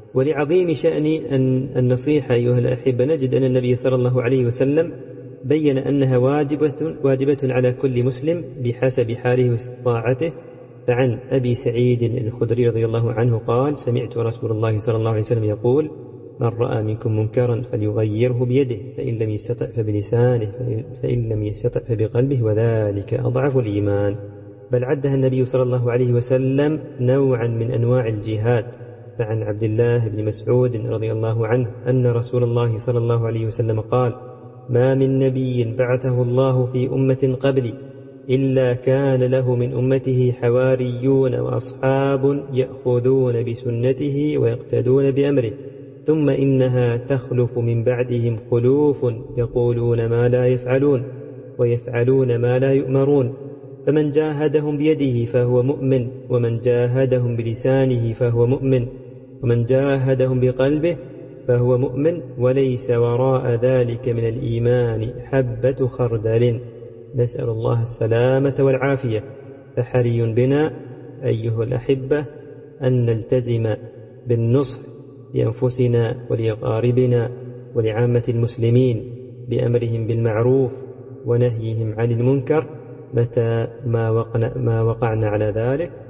ولعظيم شأن النصيحة أيها الأحبة نجد أن النبي صلى الله عليه وسلم بين أنها واجبة على كل مسلم بحسب حاله واستطاعته. فعن أبي سعيد الخدري رضي الله عنه قال: سمعت رسول الله صلى الله عليه وسلم يقول: من رأى منكم منكرا فليغيره بيده، فإن لم يستطع فبلسانه، فإن لم يستطع فبقلبه، وذلك أضعف الإيمان. بل عدها النبي صلى الله عليه وسلم نوعا من أنواع الجهاد. فعن عبد الله بن مسعود رضي الله عنه أن رسول الله صلى الله عليه وسلم قال: ما من نبي بعثه الله في أمة قبلي إلا كان له من أمته حواريون وأصحاب يأخذون بسنته ويقتدون بأمره، ثم إنها تخلف من بعدهم خلوف يقولون ما لا يفعلون ويفعلون ما لا يؤمرون، فمن جاهدهم بيده فهو مؤمن، ومن جاهدهم بلسانه فهو مؤمن، ومن جاهدهم بقلبه فهو مؤمن، وليس وراء ذلك من الإيمان حبة خردل. نسأل الله السلامة والعافية. فحري بنا أيها الأحبة أن نلتزم بالنصح لأنفسنا ولأقاربنا ولعامة المسلمين بأمرهم بالمعروف ونهيهم عن المنكر متى ما وقعنا على ذلك،